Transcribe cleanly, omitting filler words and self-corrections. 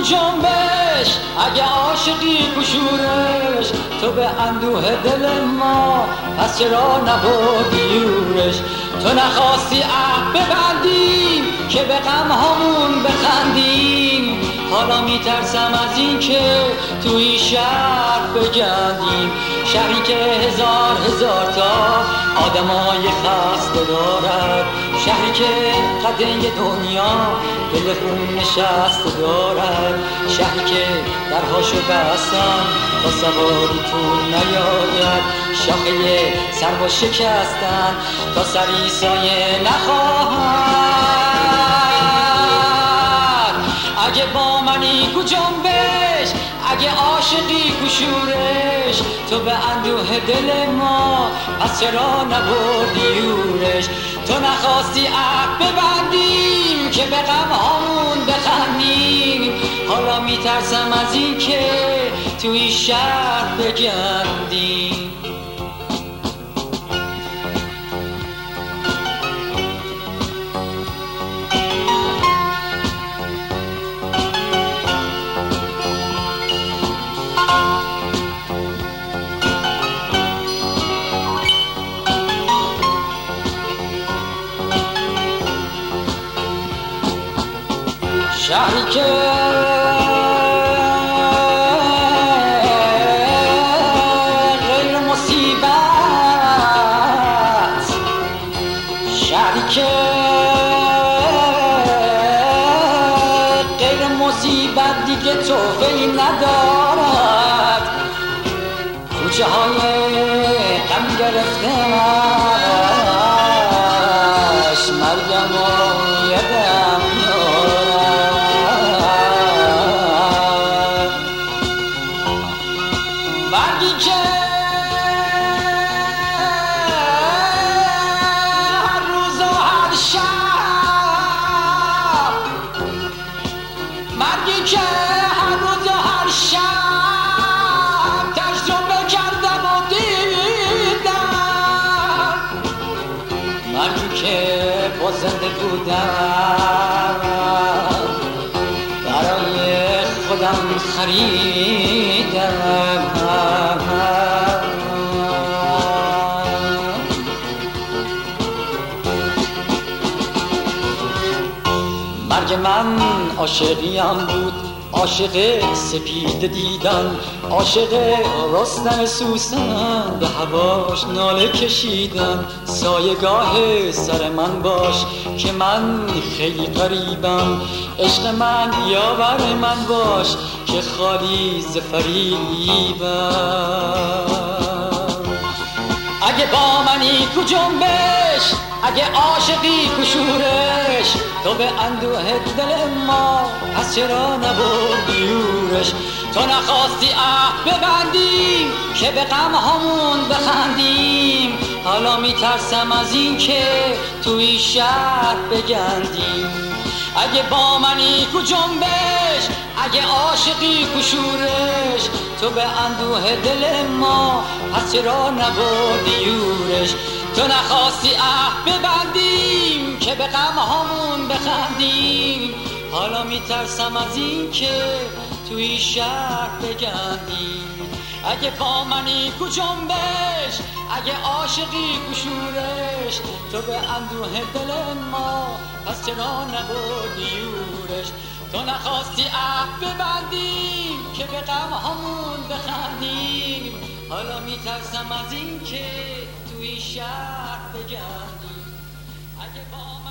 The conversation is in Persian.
جنبش، اگه عاشقی کشورش، تو به اندوه دل ما پس چرا نبردی یورش؟ تو نخواستی عهد ببندیم که به غم همون بخندیم، حالا میترسم از این که توی شهر بگندیم، شهری که هزار تا آدمای خسته دارد، شهری که قدنگ دنیا دل خون نشسته دارد، شهری که درهاشو بستن تا سواریتون نیاید، شاخه سربا شکستن تا سری سایه نخواهد. اگه با منی کو جنبش، اگه عاشقی کو شورش، تو به اندوه دل ما پس چرا نبردی یورش؟ تو نخواستی عهد ببندیم که به غم همون بخندیم، حالا میترسم از این که توی شهر بگندیم. شهری که غیر مصیبت، شهری که غیر مصیبت دیگه توفیقی ندارد، کوچه های غم گرفته مرگم و یدم مرگی که هر روز و هر شب، مرگی که هر روز و هر شب تجربه کردم و دیدم، مرگی که با زنده بودم برای خودم خریدم. مرگ من عاشقیم بود، عاشق سپید دیدن، عاشق رستم سوسن، به هواش ناله کشیدن، سایگاه سر من باش که من خیلی غریبم، عشق من یاور من باش که خالی ز فریبم. اگه با منی کو جنبش، اگه عاشقی کو شورش، تو به اندوه دل ما پس چرا نبردی یورش؟ تو نخواستی عهد ببندیم که به غم همون بخندیم، حالا میترسم از این که توی شهر بگندیم. اگه با منی کو جنبش، اگه عاشقی کو شورش، تو به اندوه دل ما پس چرا نبردی یورش؟ تو نخواستی عهد ببندیم که به غم همون بخندیم، حالا میترسم از این که توی شهر بگندیم. اگه با منی کو جنبش، اگه عاشقی کو شورش، تو به اندوه دل ما پس چرا نبردی یورش؟ تو نخواستی عهد ببندیم که به غم همون بخندیم، حالا میترسم از این که توی شهر بگندیم. اگه با